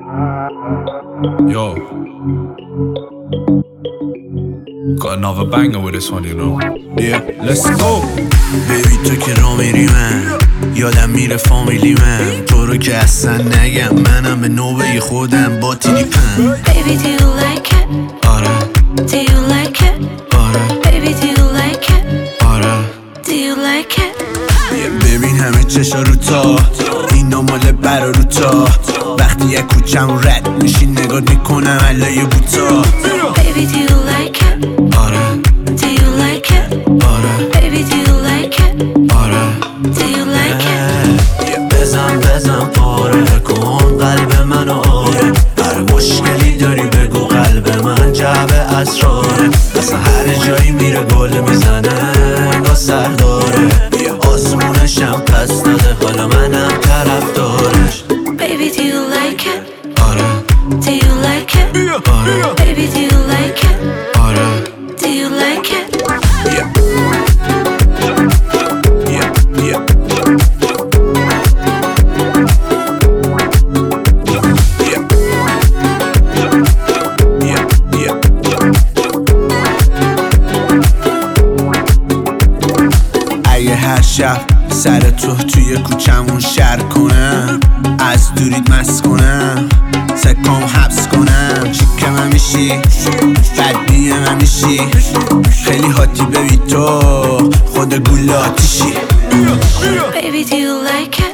Yo, got another banger with this one, you know. Yeah, let's go. بیبی تو که را میری من یادم میره فامیلی من تو رو که اصلا نگم منم به نوبه خودم با تیلیپم. Baby do you like it? آره Do you like it? آره Baby do you like it? آره Do you like it? ببین همه چشا رو تا اینا مال برا رو تا وقتی یک کوچم رد میشی نگاه میکنم علای بوتا. Baby do you like it? آره Do you like it? آره Baby do you like it? آره Do you like it? بزن پاره کن قلب منو آره هر مشکلی داری بگو قلب من جعبه اسراره اصلا هر جایی میره گل میزنه انگاه سر داره آسمونشم پس داده حالا منم طرف دارش. Baby do you like it? آره Do you like it? آره Baby do you like it? آره Do you like it? اگه هر شب سر تو توی کوچمون شر کنم از دورید مست کنم سکام حبس کنم چیک من میشی بدبی من میشی خیلی حاتی ببی تو خود گول آتیشی. Baby do you like it?